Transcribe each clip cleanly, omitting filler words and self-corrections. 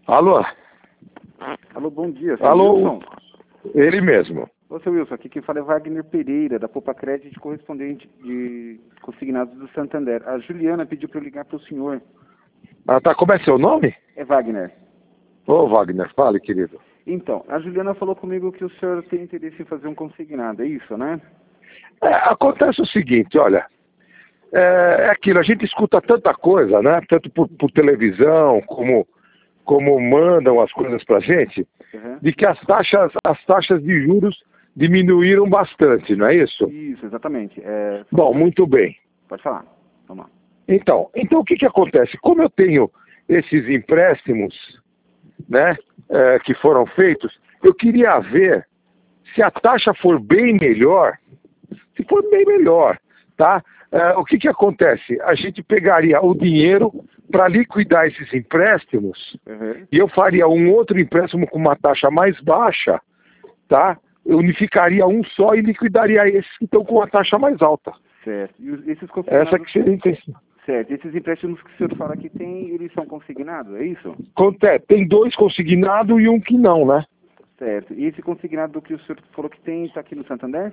Alô? Alô, bom dia. Alô? Wilson? Ele mesmo. Ô, seu Wilson, aqui quem fala é Wagner Pereira, da Poupa Crédito, correspondente de consignados do Santander. A Juliana pediu para eu ligar para o senhor. Ah, tá. Como é seu nome? É Wagner. Ô, Wagner, fale, querido. Então, a Juliana falou comigo que o senhor tem interesse em fazer um consignado, é isso, né? Acontece o seguinte, olha, é aquilo, a gente escuta tanta coisa, né? Tanto por televisão, como mandam as coisas pra gente, de que as taxas de juros diminuíram bastante, não é isso? Isso, exatamente. Bom, muito bem. Pode falar. Vamos lá. Então o que acontece? Como eu tenho esses empréstimos, né, que foram feitos, eu queria ver se a taxa for bem melhor, se for bem melhor, tá? O que acontece? A gente pegaria o dinheiro para liquidar esses empréstimos e eu faria um outro empréstimo com uma taxa mais baixa, tá? Eu unificaria um só e liquidaria esses que estão com a taxa mais alta. Certo. E esses consignados... Essa que seria a intenção. Certo. Esses empréstimos que o senhor fala que tem, eles são consignados, é isso? Tem 2 consignados e um que não, né? Certo. E esse consignado que o senhor falou que tem, está aqui no Santander?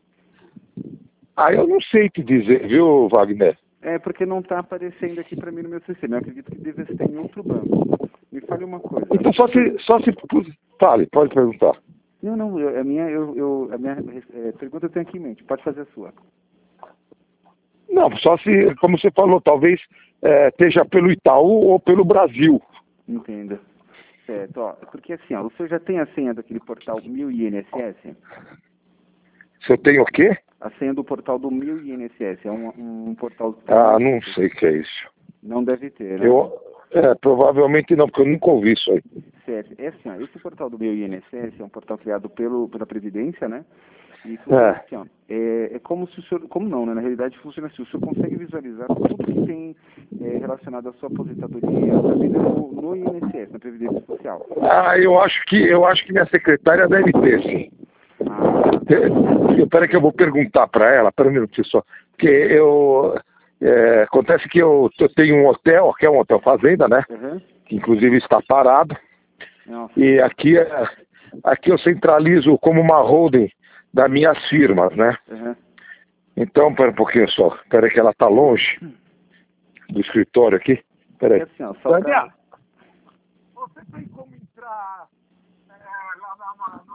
Eu não sei te dizer, viu, Wagner? Porque não está aparecendo aqui para mim no meu sistema. Eu acredito que deve estar em outro banco. Me fale uma coisa. Então só se fale, pode perguntar. Não, a minha pergunta eu tenho aqui em mente. Pode fazer a sua. Não, só se, como você falou, talvez esteja pelo Itaú ou pelo Brasil. Entenda. Certo, porque assim, o senhor já tem a senha daquele portal Meu INSS? Se eu tenho o quê? A senha do portal do Meu INSS, é um portal... Não sei o que é isso. Não deve ter, né? Provavelmente não, porque eu nunca ouvi isso aí. Certo, assim, esse portal do Meu INSS é um portal criado pela Previdência, né? E assim, é como se o senhor... Como não, né? Na realidade funciona assim, o senhor consegue visualizar tudo que tem relacionado à sua aposentadoria, à vida no INSS, na Previdência Social. Eu acho que minha secretária deve ter, sim. Espera que eu vou perguntar para ela, para um minutinho só. Porque acontece que eu tenho um hotel, que é um hotel fazenda, né? Que inclusive está parado. Nossa. E aqui eu centralizo como uma holding das minhas firmas, né? Então, pera um pouquinho só. Espera que ela está longe do escritório aqui. Espera aí. Assim, Daniel, você tem como entrar lá na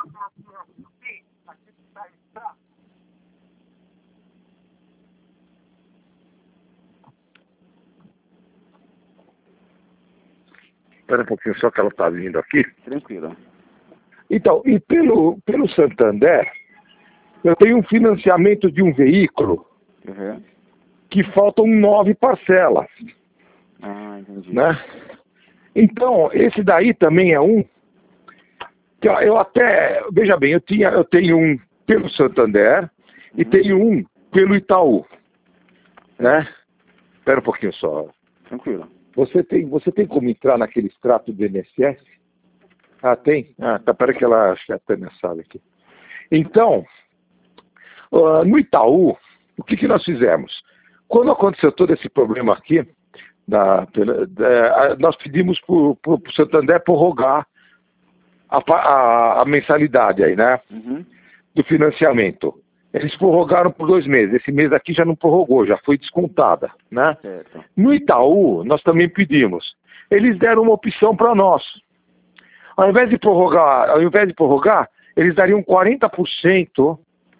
Espera um pouquinho só que ela está vindo aqui. Tranquilo. Então, e pelo Santander, eu tenho um financiamento de um veículo que faltam 9 parcelas. Entendi. Né? Então, esse daí também é um que eu até... Veja bem, eu tenho um pelo Santander e tenho um pelo Itaú. Né? Espera um pouquinho só. Tranquilo. Você tem como entrar naquele extrato do INSS? Tem? Tá, peraí que ela acho que até na sala aqui. Então, no Itaú, o que nós fizemos? Quando aconteceu todo esse problema aqui, nós pedimos para o Santander prorrogar a mensalidade aí, né? Do financiamento. Eles prorrogaram por 2 meses. Esse mês aqui já não prorrogou, já foi descontada, né? Certo. No Itaú, nós também pedimos. Eles deram uma opção para nós. Ao invés de prorrogar, eles dariam 40%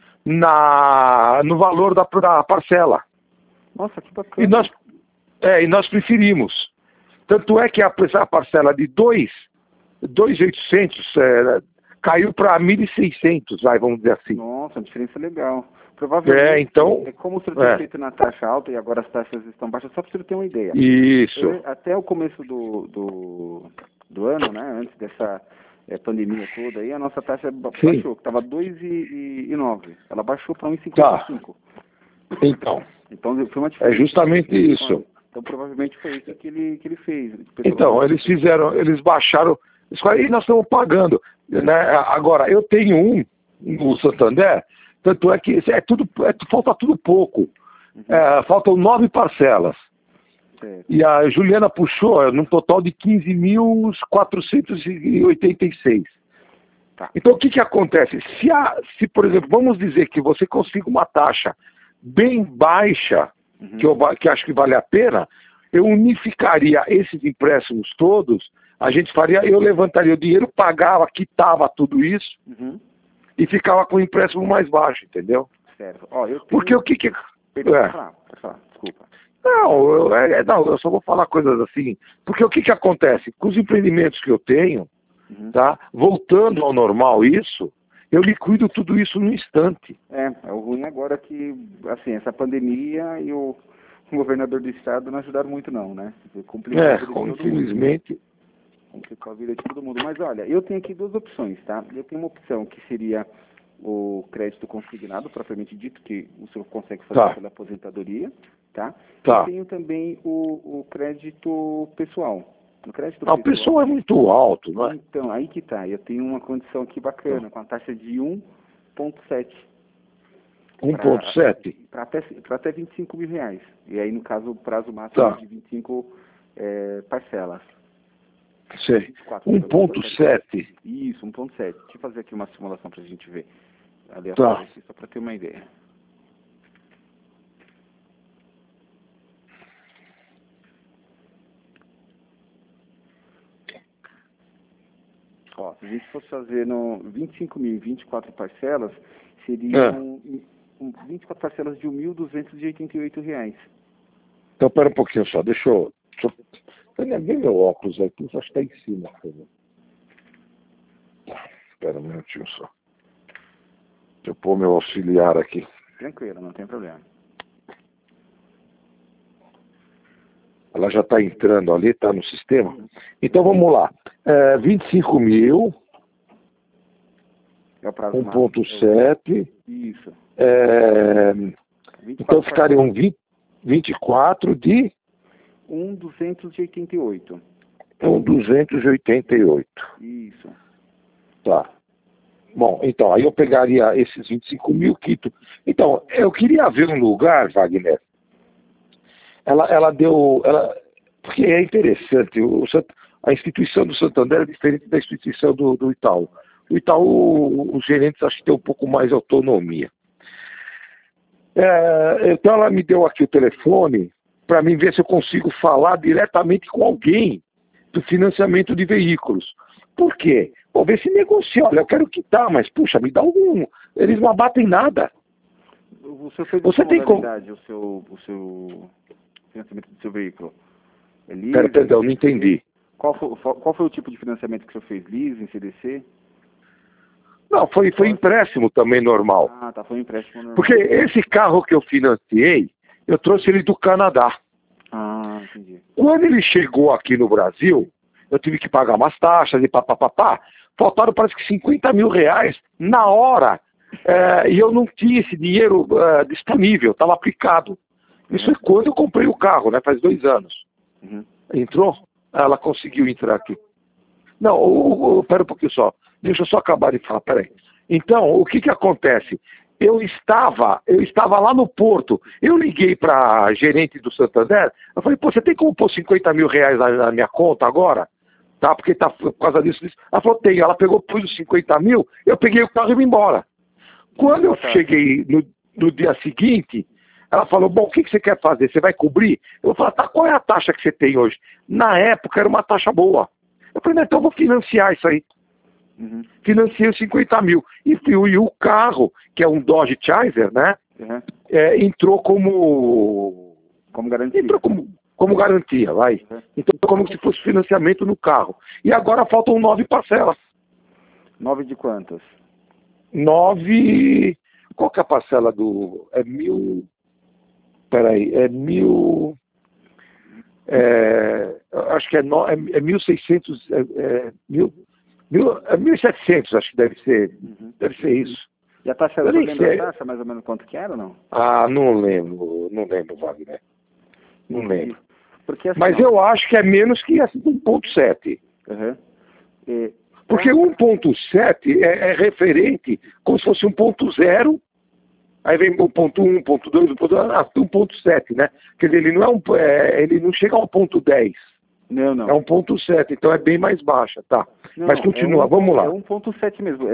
no valor da parcela. Nossa, que bacana. E nós preferimos. Tanto é que a parcela de 2.800 caiu para 1.600, vamos dizer assim. Nossa, uma diferença legal. Provavelmente então, como o senhor tem feito na taxa alta e agora as taxas estão baixas, só para o senhor ter uma ideia. Isso. Até o começo do ano, né, antes dessa pandemia toda aí, a nossa taxa baixou, que estava 2,9. Ela baixou para 1,55. Então, foi uma diferença. É justamente isso. Então provavelmente foi isso que ele fez. Então, eles baixaram, e nós estamos pagando. Né? Agora, eu tenho um no Santander, tanto é que falta tudo pouco. Faltam 9 parcelas. Certo. E a Juliana puxou num total de 15.486. Tá. Então, o que que acontece? Se, por exemplo, vamos dizer que você consiga uma taxa bem baixa, que acho que vale a pena, eu unificaria esses empréstimos todos, eu levantaria o dinheiro, pagava, quitava tudo isso e ficava com o empréstimo mais baixo, entendeu? Certo. Ó, eu tenho... Porque o que que... Pode falar, desculpa. Não, eu só vou falar coisas assim. Porque o que que acontece? Com os empreendimentos que eu tenho, tá? Voltando ao normal isso, eu liquido tudo isso no instante. É o ruim agora que, assim, essa pandemia e o governador do estado não ajudaram muito não, né? Complicou a vida de todo mundo. Infelizmente. Complicou a vida de todo mundo. Mas olha, eu tenho aqui duas opções, tá? Eu tenho uma opção que seria o crédito consignado, propriamente dito, que o senhor consegue fazer pela aposentadoria, tá? Eu tenho também o crédito pessoal. O pessoal é muito alto, não é? Então, aí que tá. Eu tenho uma condição aqui bacana, com a taxa de 1,7. 1,7? Para até 25 mil reais. E aí, no caso, o prazo máximo é de 25 parcelas. Sei. 1,7. Isso, 1,7. Deixa eu fazer aqui uma simulação para a gente ver. Aleatório aqui, só para ter uma ideia. Ó, se a gente fosse fazer no 25 mil em 24 parcelas, seriam 24 parcelas de R$ 1.288. Então, pera um pouquinho só, deixa eu ver meu óculos aqui, acho que está em cima. Espera um minutinho só. Deixa eu pôr meu auxiliar aqui. Tranquilo, não tem problema. Ela já está entrando ali, está no sistema. Então vamos lá. 25 mil. É o prazo 1,7. Isso. Então ficariam 24 de... 1.288. 1.288. Isso. Tá. Bom, então, aí eu pegaria esses 25 mil, quito. Então, eu queria ver um lugar, Wagner. Porque é interessante, a instituição do Santander é diferente da instituição do Itaú. O Itaú, os gerentes acho que tem um pouco mais autonomia. Então ela me deu aqui o telefone para mim ver se eu consigo falar diretamente com alguém do financiamento de veículos. Por quê? Vou ver se negocia. Olha, eu quero quitar, mas puxa, me dá algum... Eles não abatem nada. O senhor fez Você tem como... o seu financiamento do seu veículo? Perdão, não entendi. Qual foi o tipo de financiamento que o senhor fez? Leasing, CDC? Não, foi empréstimo também normal. Ah, tá, foi empréstimo normal. Porque esse carro que eu financiei, eu trouxe ele do Canadá. Ah, entendi. Quando ele chegou aqui no Brasil, eu tive que pagar umas taxas e papapá. Faltaram parece que 50 mil reais na hora. E eu não tinha esse dinheiro disponível, estava aplicado. Isso é quando eu comprei o carro, né? Faz 2 anos. Entrou? Ela conseguiu entrar aqui. Não, pera um pouquinho só. Deixa eu só acabar de falar, peraí. Então, o que acontece? Eu estava lá no Porto. Eu liguei para a gerente do Santander. Eu falei, pô, você tem como pôr 50 mil reais na minha conta agora? Tá, porque tá por causa disso. Ela falou, tem. Ela pegou, pôs os 50 mil, eu peguei o carro e vim embora. Quando eu cheguei no dia seguinte, ela falou, bom, o que você quer fazer? Você vai cobrir? Eu falei, tá, qual é a taxa que você tem hoje? Na época era uma taxa boa. Eu falei, então eu vou financiar isso aí. Financiei os 50 mil. E o carro, que é um Dodge Charger, né? Entrou como garantia. Entrou como garantia, vai. Então, como se fosse financiamento no carro. E agora faltam 9 parcelas. 9 de quantas? 9... Qual que é a parcela do... É 1.000... Peraí, é 1.000... acho que é 1.600... 1.700, acho que deve ser. Deve ser isso. E a taxa, você lembra a taxa, mais ou menos quanto que era ou não? Ah, não lembro, Wagner. Não lembro. Porque, assim, mas eu acho que é menos que 1.7. Porque 1.7 é referente como se fosse 1.0 Aí vem o ponto 1, ponto 2, o ponto 1.7, né? Quer dizer, ele não ele não chega ao ponto 10. Não, não. É 1.7, então é bem mais baixa, tá. Não, Mas continua, vamos lá. É 1.7 mesmo,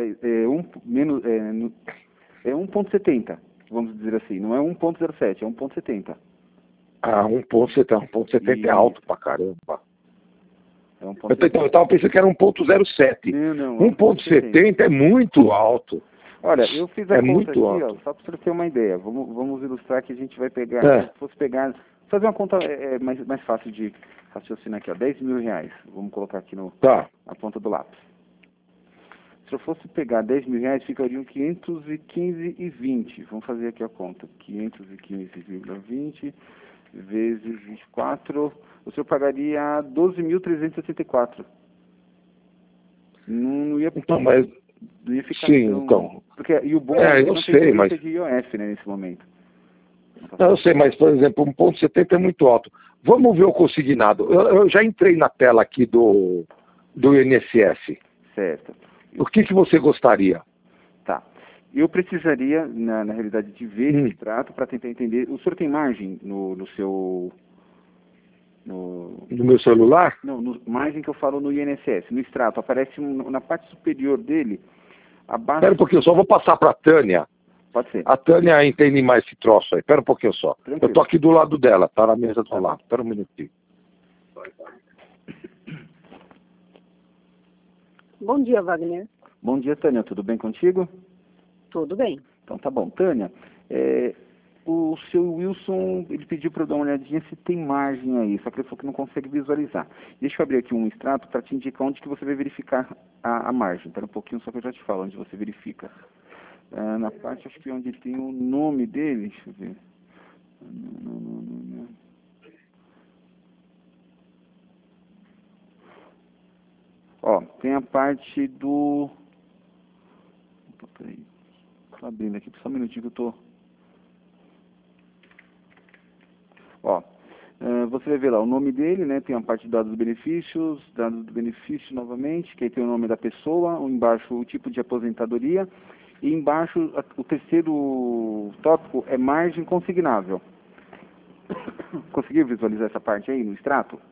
é 1.70, vamos dizer assim, não é 1.07, é 1.70. Ah, 1.70, 1.70 é alto pra caramba. É 1.70. Eu tava pensando que era 1.07. Não, 1.70 é muito alto. Olha, eu fiz a conta muito aqui, alto. ó, só para você ter uma ideia. Vamos ilustrar que a gente vai pegar, se fosse pegar, fazer uma conta mais fácil de raciocinar aqui, ó, 10 mil reais. Vamos colocar aqui na ponta do lápis. Se eu fosse pegar 10 mil reais, ficariam 515,20. Vamos fazer aqui a conta. 515,20 vezes 24, o senhor pagaria 12.364. Não ia... Então, mas... Não ia ficar sim, tão... então... Porque, e o bom eu sei, mas... de IOF, né, nesse momento. Eu sei, mas, por exemplo, 1.70 é muito alto. Vamos ver o consignado. Eu já entrei na tela aqui do INSS. Certo. O que você gostaria? Tá. Eu precisaria, na realidade, de ver esse extrato para tentar entender. O senhor tem margem no seu... No meu celular? Não, margem que eu falo no INSS. No extrato, aparece na parte superior dele, abaixo... Espera um pouquinho, eu só vou passar para a Tânia. Pode ser. A Tânia entende mais esse troço aí. Espera um pouquinho só. Tranquilo. Eu tô aqui do lado dela, tá na mesa do lado. Espera um minutinho. Bom dia, Wagner. Bom dia, Tânia. Tudo bem contigo? Tudo bem. Então tá bom. Tânia, o seu Wilson, ele pediu para eu dar uma olhadinha se tem margem aí, só que ele falou que não consegue visualizar. Deixa eu abrir aqui um extrato para te indicar onde que você vai verificar a margem. Espera um pouquinho, só que eu já te falo onde você verifica. Na parte, acho que onde tem o nome dele, deixa eu ver. Ó, tem a parte do... Peraí. Tô abrindo aqui, só um minutinho que eu tô... Ó, você vai ver lá o nome dele, né? Tem a parte de dados do benefício novamente, que aí tem o nome da pessoa, embaixo o tipo de aposentadoria, e embaixo o terceiro tópico é margem consignável. Conseguiu visualizar essa parte aí no extrato?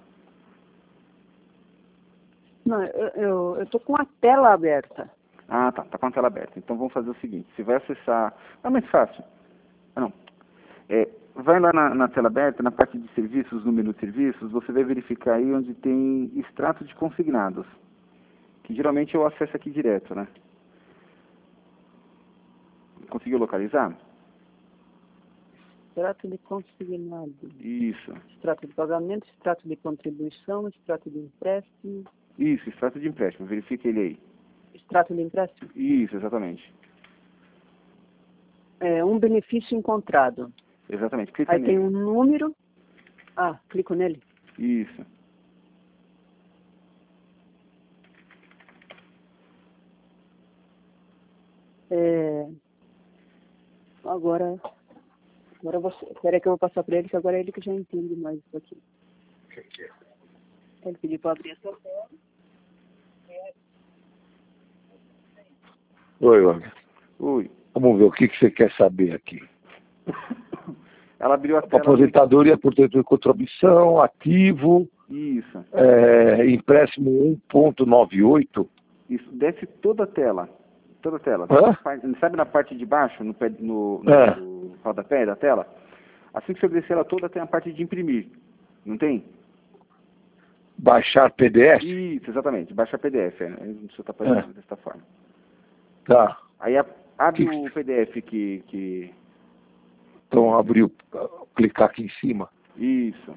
Não, eu tô com a tela aberta. Ah, tá com a tela aberta. Então vamos fazer o seguinte, você vai acessar... É mais fácil. Não. Vai lá na tela aberta, na parte de serviços, no menu de serviços, você vai verificar aí onde tem extrato de consignados, que geralmente eu acesso aqui direto, né? Conseguiu localizar? Extrato de consignado. Isso. Extrato de pagamento, extrato de contribuição, extrato de empréstimo. Isso, extrato de empréstimo. Verifique ele aí. Extrato de empréstimo? Isso, exatamente. Um benefício encontrado. Exatamente. Clica aí nele. Tem um número. Clico nele. Isso. Agora você... Espera que eu vou passar para ele, que agora é ele que já entende mais isso aqui. O que é? Ele pediu para abrir essa tela. Oi, Wagner. Oi. Vamos ver o que você quer saber aqui. Ela abriu a tela... Aposentadoria por contribuição, ativo... Isso. Empréstimo 1.98. Isso, desce toda a tela. Toda a tela. Sabe na parte de baixo, no rodapé da tela? Assim que você descer ela toda, tem a parte de imprimir. Não tem? Baixar PDF? Isso, exatamente. Baixar PDF. Né? Você está fazendo dessa forma. Tá. Aí abre o PDF que... Então, abriu, clicar aqui em cima. Isso.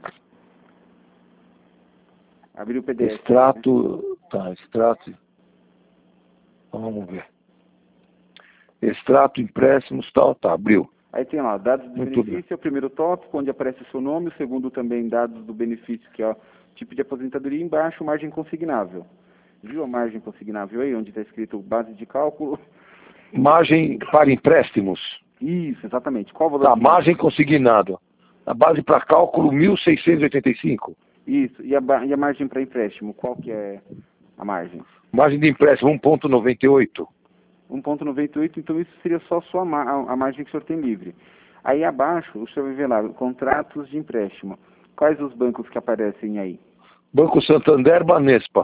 Abriu o PDF. Extrato, né? Tá, extrato. Vamos ver. Extrato, empréstimos, tal, tá, abriu. Aí tem lá, dados do Muito benefício, é o primeiro tópico, onde aparece o seu nome, o segundo também, dados do benefício, que é o tipo de aposentadoria, e embaixo, margem consignável. Viu a margem consignável aí, onde está escrito base de cálculo? Margem para empréstimos. Isso, exatamente. Qual o valor? Tá, margem consignado. A base para cálculo, 1.685. Isso, e a margem para empréstimo, qual que é a margem? Margem de empréstimo, 1.98. 1,98, então isso seria só a sua a margem que o senhor tem livre. Aí abaixo, o senhor vai ver lá, contratos de empréstimo. Quais os bancos que aparecem aí? Banco Santander, Banespa.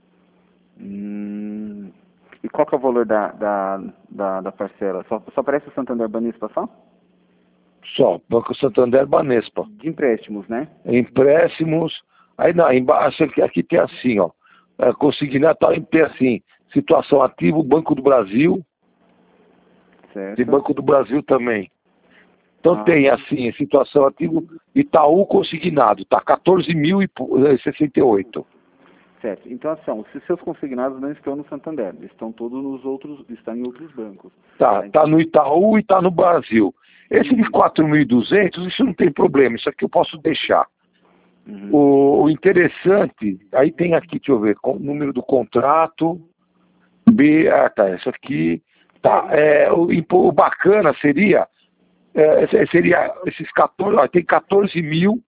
E qual que é o valor da parcela? Só aparece o Santander Banespa só? Só, Banco Santander, Banespa. De empréstimos, né? Empréstimos. Aí não, embaixo aqui tem assim, ó. Consignatório tem assim, situação ativa, Banco do Brasil. Certo. Tem Banco do Brasil também. Então tem assim, situação ativa, Itaú consignado, tá 14.068. Certo. Então, assim, se seus consignados não estão no Santander, eles estão todos nos outros, estão em outros bancos. Tá no Itaú e tá no Brasil. Esse de 4.200, isso não tem problema, isso aqui eu posso deixar. O interessante, aí tem aqui, deixa eu ver, número do contrato, essa aqui, tá, o bacana seria esses 14, ó, tem 14 mil,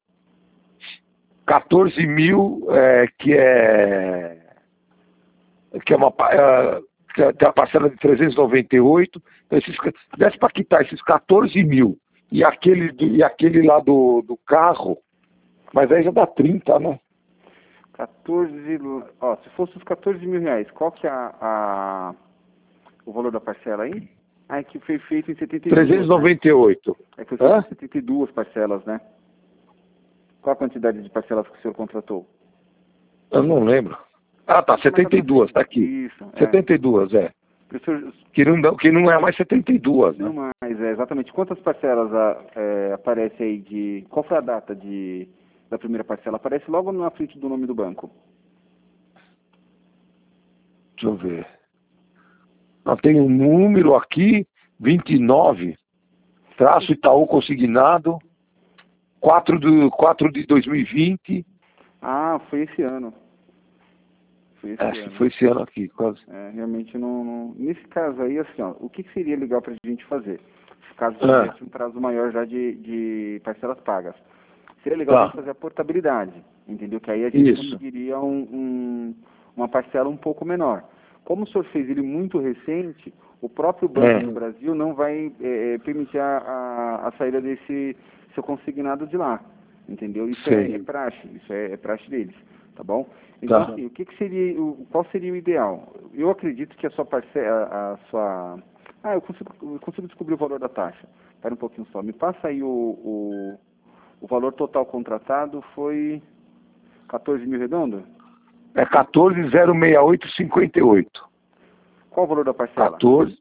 que é uma tem a parcela de 398, então desse para quitar esses 14 mil e aquele lá do carro, mas aí já dá 30, né? 14, ó, se fosse os 14 mil reais, qual que é o valor da parcela aí? Ah, é que foi feito em 72. 398. Né? É que foi feito em 72 parcelas, né? Qual a quantidade de parcelas que o senhor contratou? Eu não lembro. Ah, tá, 72, tá aqui. Isso, 72, é. Que não é mais 72, né? Não mais, exatamente. Quantas parcelas aparece aí de... Qual foi a data da primeira parcela? Aparece logo na frente do nome do banco. Deixa eu ver. Não, tem um número aqui, 29, traço Itaú consignado, 4 de 2020. Ah, foi esse ano. Foi esse ano aqui, quase. Realmente não... Nesse caso aí, assim, ó, o que seria legal pra gente fazer? Caso tivesse um prazo maior já de parcelas pagas. Seria legal a gente fazer a portabilidade, entendeu? Que aí a gente conseguiria uma parcela um pouco menor. Como o senhor fez ele muito recente, o próprio Banco do Brasil não vai permitir a saída desse seu consignado de lá, entendeu? Isso é praxe, isso é praxe deles, tá bom? Então, assim, qual seria o ideal? Eu acredito que a sua parcela, eu consigo descobrir o valor da taxa. Espera um pouquinho só. Me passa aí o valor total contratado foi 14 mil redondo? É 14.068,58. Qual o valor da parcela?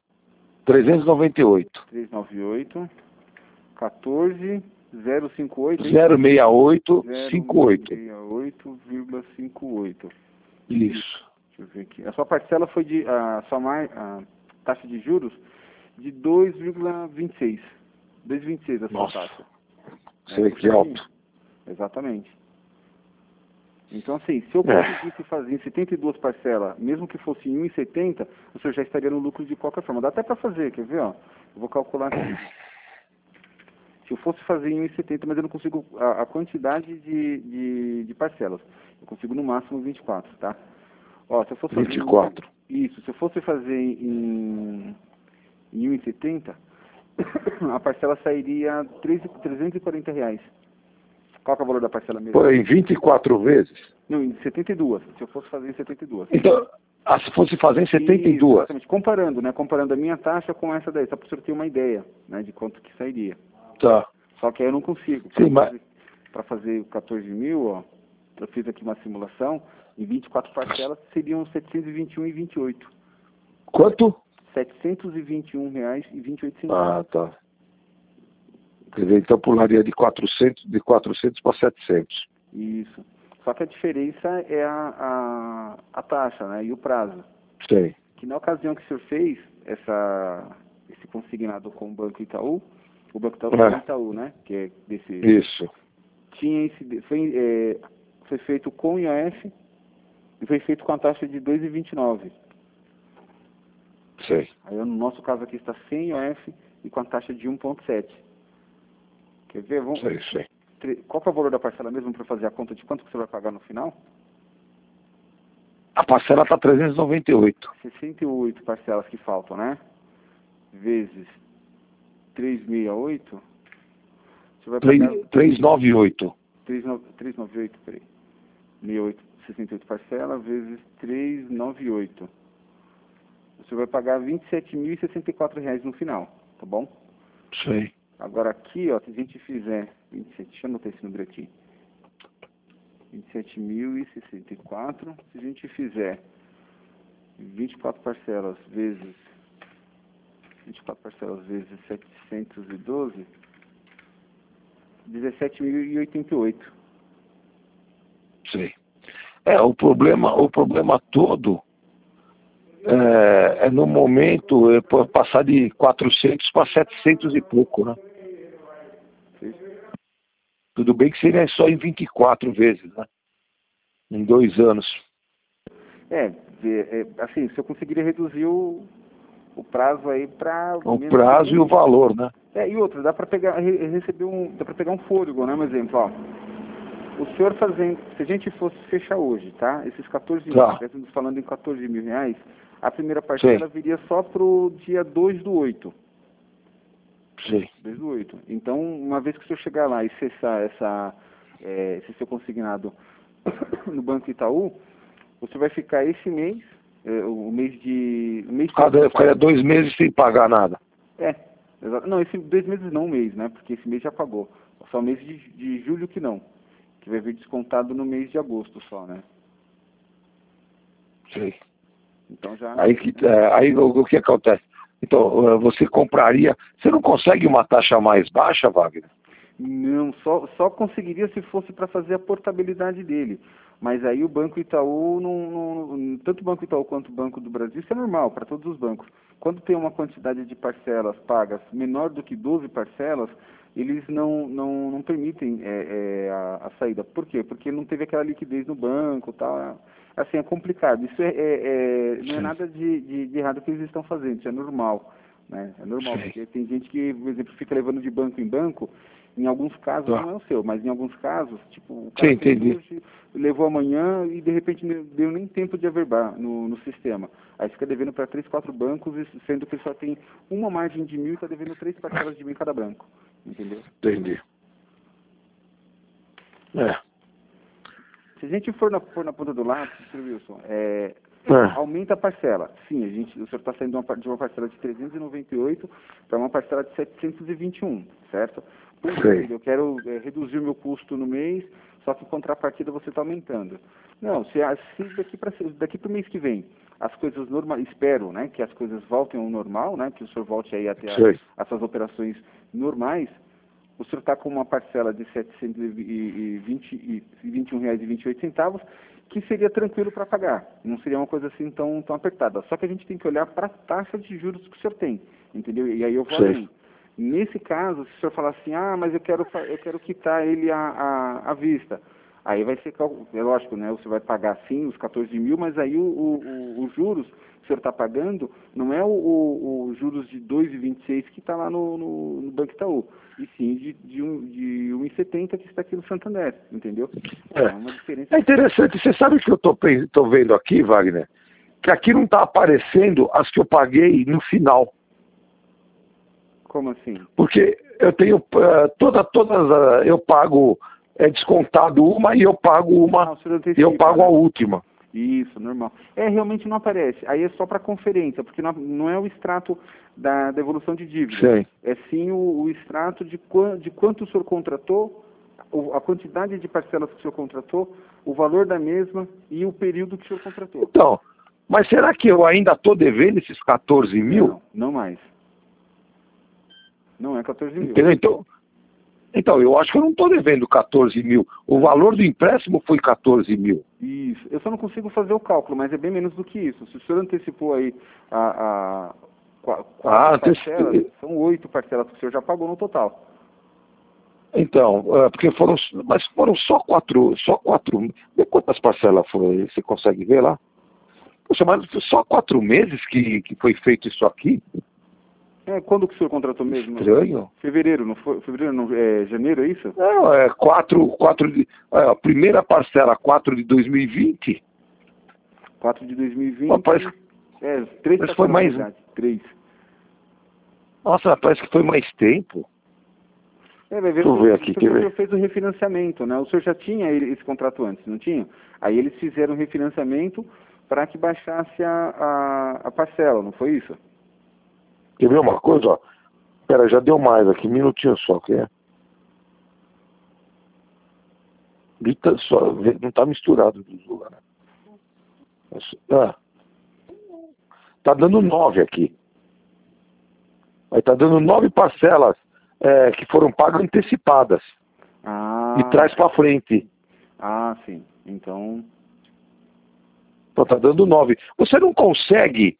398. 398, 14, 058. 068,58. 068,58. Isso. Deixa eu ver aqui. A sua parcela foi a taxa de juros de 2,26. 2,26 a sua taxa. Você vê que é alto. Exatamente. Então, assim, se eu conseguisse fazer em 72 parcelas, mesmo que fosse em 1,70, o senhor já estaria no lucro de qualquer forma. Dá até para fazer, quer ver? Ó? Eu vou calcular aqui. Se eu fosse fazer em 1,70, mas eu não consigo a quantidade de parcelas. Eu consigo no máximo 24, tá? Ó, se eu fosse 24. Se eu fosse fazer em 1,70, a parcela sairia R$340. Qual que é o valor da parcela mesmo? Foi em 24 vezes? Não, em 72. Se eu fosse fazer em 72. Então, se fosse fazer em 72? Isso, exatamente. Comparando, né? Comparando a minha taxa com essa daí, só para o senhor ter uma ideia, né? De quanto que sairia. Tá. Só que aí eu não consigo. Para fazer 14 mil, ó, eu fiz aqui uma simulação, em 24 parcelas seriam 721,28. Quanto? R$721,28. Ah, tá. Quer dizer, então pularia de 400 para 700. Isso. Só que a diferença é a taxa, né? E o prazo. Sei. Que na ocasião que o senhor fez esse consignado com o Banco Itaú, o Banco Itaú é o Itaú, né? Que é desse... Isso. Foi feito com IOF e foi feito com a taxa de 2,29. Sei. Aí no nosso caso aqui está sem IOF e com a taxa de 1,7. Quer ver? Sei. Qual que é o valor da parcela mesmo para fazer a conta de quanto que você vai pagar no final? A parcela está 398. 68 parcelas que faltam, né? Vezes 368. Você vai pagar 398. 398, peraí. 68 parcelas vezes 398. Você vai pagar R$ 27.064 no final, tá bom? Sei. Agora aqui, ó, se a gente fizer 27, deixa eu anotar esse número aqui. 27.064, se a gente fizer 24 parcelas vezes 712, 17.088. Sei. O problema todo é no momento passar de 400 para 700 e pouco, né? Sim. Tudo bem que seria só em 24 vezes, né? Em 2 anos. Assim, se eu conseguiria reduzir o prazo aí para... O prazo e o valor, né? E outra, dá para pegar, dá para pegar um fôlego, né? Um exemplo, ó. O senhor fazendo, se a gente fosse fechar hoje, tá? Esses 14 mil, estamos falando em 14 mil reais, a primeira parcela viria só pro dia 2/8. Sim. 2/8. Então, uma vez que o senhor chegar lá e cessar esse seu consignado no Banco Itaú, você vai ficar esse mês, Ficaria 2 meses sem pagar nada. Não, esse 2 meses não, um mês, né? Porque esse mês já pagou. Só o mês de julho que não. Que vai vir descontado no mês de agosto só, né? Sei. Então já... Aí o que acontece? Então, você compraria... Você não consegue uma taxa mais baixa, Wagner? Não, só conseguiria se fosse para fazer a portabilidade dele. Mas aí o Banco Itaú, tanto o Banco Itaú quanto o Banco do Brasil, isso é normal para todos os bancos. Quando tem uma quantidade de parcelas pagas menor do que 12 parcelas, eles não permitem a saída. Por quê? Porque não teve aquela liquidez no banco, tal. Assim, é complicado. Isso não é nada de errado que eles estão fazendo, isso é normal. Né? É normal, porque tem gente que, por exemplo, fica levando de banco em banco. Em alguns casos, não é o seu, mas em alguns casos, tipo, o cara hoje, levou amanhã e de repente não deu nem tempo de averbar no sistema. Aí fica devendo para 3, 4 bancos, sendo que só tem uma margem de 1.000 e está devendo 3 parcelas de 1.000 em cada banco. Entendeu? Entendi. Se a gente for na ponta do lápis, Sr. Wilson, aumenta a parcela. Sim, o senhor está saindo de uma parcela de 398 para uma parcela de 721, certo? Eu quero reduzir o meu custo no mês, só que em contrapartida você está aumentando. Não, se daqui para o mês que vem as coisas normais, espero, né, que as coisas voltem ao normal, né, que o senhor volte aí até essas operações normais, o senhor está com uma parcela de R$ 721,28, que seria tranquilo para pagar. Não seria uma coisa assim tão apertada. Só que a gente tem que olhar para a taxa de juros que o senhor tem, entendeu? E aí eu vou além. Nesse caso, se o senhor falar assim, mas eu quero quitar ele à vista, aí vai ser, é lógico, né? Você vai pagar sim os 14 mil, mas aí os juros que o senhor está pagando não é o juros de 2,26 que está lá no Banco Itaú, e sim de 1,70 que está aqui no Santander, entendeu? É uma diferença. É interessante, você sabe o que eu estou vendo aqui, Wagner? Que aqui não está aparecendo as que eu paguei no final. Como assim? Porque eu tenho eu pago descontado uma e eu pago uma e eu pago a última. Isso, normal. Realmente não aparece. Aí é só para conferência, porque não é o extrato da devolução de dívida. Sim. É sim o extrato de quanto o senhor contratou, a quantidade de parcelas que o senhor contratou, o valor da mesma e o período que o senhor contratou. Então, mas será que eu ainda estou devendo esses 14 mil? Não mais. Não é 14 mil. Entendeu? Então, eu acho que eu não estou devendo 14 mil. O valor do empréstimo foi 14 mil. Isso. Eu só não consigo fazer o cálculo, mas é bem menos do que isso. Se o senhor antecipou aí quatro parcelas, são 8 parcelas que o senhor já pagou no total. Então, porque foram só 4. Quantas parcelas foi? Você consegue ver lá? Poxa, mas só 4 meses que foi feito isso aqui? Quando que o senhor contratou mesmo? Estranho. Fevereiro, não foi? Fevereiro, não, janeiro, é isso? Não, 4 a primeira parcela, 4 de 2020. 4 de 2020. Rapaz, 3 mas foi mais... 3. Nossa, parece que foi mais tempo. Vai ver, Deixa eu ver aqui, o quer ver? senhor fez o refinanciamento, né? O senhor já tinha esse contrato antes, não tinha? Aí eles fizeram o refinanciamento para que baixasse a parcela, não foi isso? Quer ver uma coisa, ó? Pera, já deu mais aqui, um minutinho só, quer? Só, não tá misturado dos lugares. Tá dando 9 aqui. Aí tá dando 9 parcelas que foram pagas antecipadas. E traz pra frente. Ah, sim. Então Tá dando 9. Você não consegue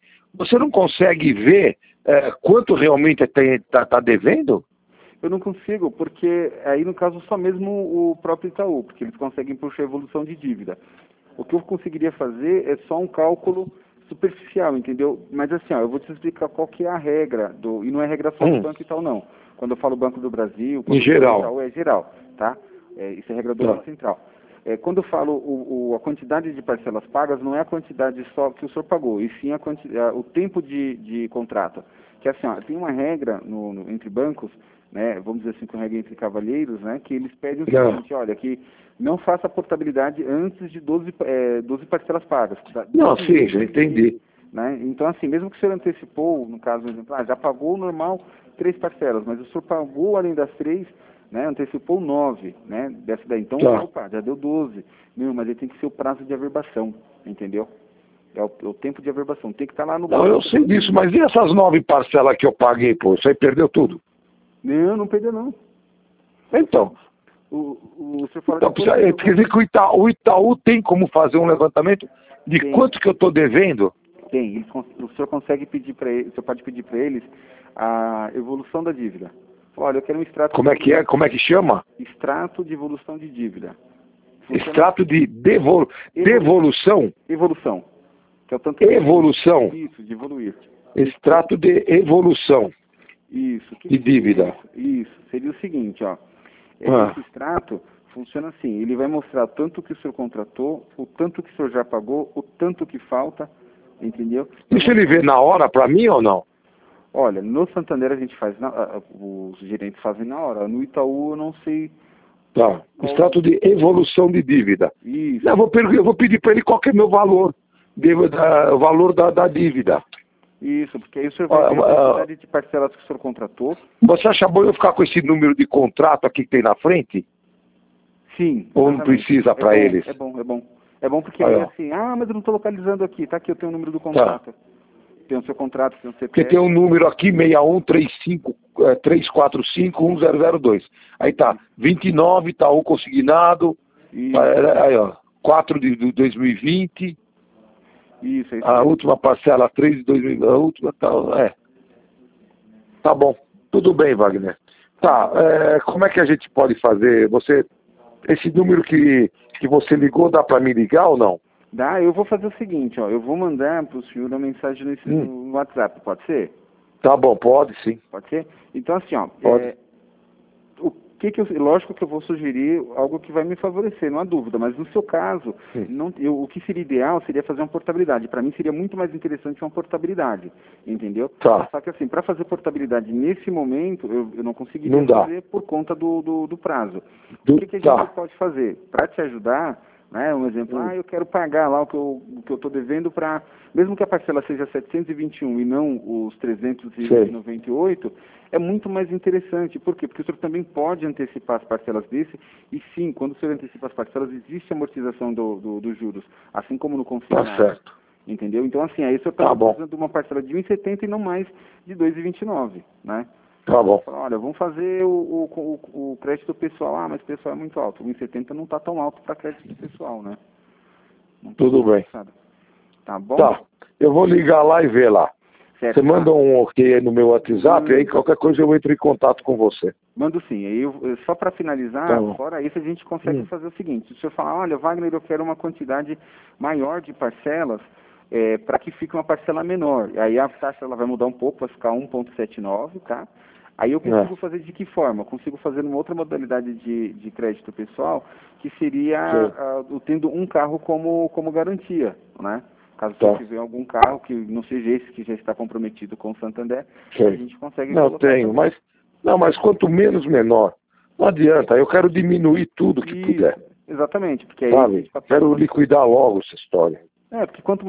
ver quanto realmente tá devendo? eu não consigo, porque aí no caso só mesmo o próprio Itaú, porque eles conseguem puxar a evolução de dívida. O que eu conseguiria fazer é só um cálculo superficial, entendeu? Mas assim, ó, eu vou te explicar qual que é a regra, e não é regra só do Banco Itaú, não. Quando eu falo Banco do Brasil, em geral, Itaú, é geral, tá? Isso é regra do Banco Central. Quando eu falo a quantidade de parcelas pagas, não é a quantidade só que o senhor pagou, e sim o tempo de contrato. Que assim, ó, tem uma regra entre bancos, né, vamos dizer assim, com regra entre cavalheiros, né, que eles pedem o seguinte, olha, que não faça portabilidade antes de 12 parcelas pagas. Não, sim, já entendi. Né? Então, assim, mesmo que o senhor antecipou, no caso, já pagou normal 3 parcelas, mas o senhor pagou além das 3, né, antecipou 9, né, dessa daí. Então, opa, já deu 12. Meu, mas ele tem que ser o prazo de averbação, entendeu? É o tempo de averbação. Tem que estar lá no... Não, eu sei disso, mas e essas 9 parcelas que eu paguei, pô? Isso aí perdeu tudo? Não perdeu, não. Então... O senhor fala então, quer dizer que o Itaú tem como fazer um levantamento de quanto que eu estou devendo? Tem. O senhor consegue pedir para eles, o senhor pode pedir para eles a evolução da dívida. Olha, eu quero um extrato... Como é que é? Como é que chama? Extrato de evolução de dívida. Extrato de devolução? Evolução. Que é o tanto evolução. Isso, de evoluir. Extrato de evolução. Isso. De dívida. Isso. Seria o seguinte, ó. Esse extrato funciona assim, ele vai mostrar tanto que o senhor contratou, o tanto que o senhor já pagou, o tanto que falta, entendeu? Isso ele vê na hora para mim ou não? Olha, no Santander a gente faz, os gerentes fazem na hora. No Itaú eu não sei. Tá. Extrato de evolução de dívida. Isso. Não, eu vou pedir para ele qual que é o meu valor, o valor da dívida. Isso, porque aí o senhor vai ver a quantidade de parcelas que o senhor contratou. Você acha bom eu ficar com esse número de contrato aqui que tem na frente? Sim. Ou não precisa para eles? É bom. É bom porque aí assim, mas eu não estou localizando aqui, tá aqui, eu tenho o número do contrato. Tem o seu contrato, tem o CPF. Porque tem um número aqui, 6135-345-1002. Aí tá, 29, Itaú consignado, aí ó, 4 de 2020. Isso. A última parcela, 3 de 2020, a última tal, Tá bom, tudo bem, Wagner. Tá, como é que a gente pode fazer? Esse número que você ligou, dá para me ligar ou não? Dá, eu vou fazer o seguinte, ó, eu vou mandar para o senhor uma mensagem no WhatsApp, pode ser? Tá bom, pode sim. Pode ser? Então assim, ó, pode. Lógico que eu vou sugerir algo que vai me favorecer, não há dúvida, mas no seu caso, o que seria ideal seria fazer uma portabilidade. Para mim seria muito mais interessante uma portabilidade, entendeu? Tá. Só que assim, para fazer portabilidade nesse momento, eu não conseguiria fazer por conta do prazo. O que a gente pode fazer? Para te ajudar, né, um exemplo, eu quero pagar lá o que eu estou devendo para, mesmo que a parcela seja 721 e não os 398, é muito mais interessante. Por quê? Porque o senhor também pode antecipar as parcelas desse, e sim, quando o senhor antecipa as parcelas, existe amortização dos juros, assim como no consignado. Tá certo. Entendeu? Então, assim, aí o senhor está precisando de uma parcela de 1,70 e não mais de 2,29, né? Tá bom. Olha, vamos fazer o crédito pessoal. Mas o pessoal é muito alto. 1,70 não está tão alto para crédito pessoal, né? Tudo bem. Tá bom? Tá. Eu vou ligar lá e ver lá. Certo, você manda um ok no meu WhatsApp, aí qualquer coisa eu entro em contato com você. Mando sim. Aí só para finalizar, fora isso, a gente consegue fazer o seguinte. Se o senhor falar, olha, Wagner, eu quero uma quantidade maior de parcelas, para que fique uma parcela menor. Aí a taxa ela vai mudar um pouco, vai ficar 1,79, tá? Aí eu consigo fazer de que forma? Eu consigo fazer uma outra modalidade de crédito pessoal, que seria tendo um carro como garantia, né? Caso você tiver algum carro que não seja esse que já está comprometido com o Santander, Sim. a gente consegue... Não, tenho, mas quanto menos, menor. Não adianta, eu quero diminuir tudo que puder. Exatamente, porque aí... Sabe? Quero liquidar logo essa história. Porque quanto